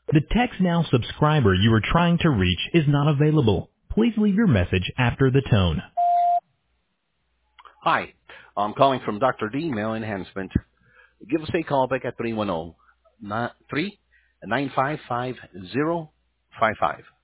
The TextNow subscriber you are trying to reach is not available. Please leave your message after the tone. Hi, I'm calling from Dr. D Mail Enhancement. Give us a call back at 310-955-0555.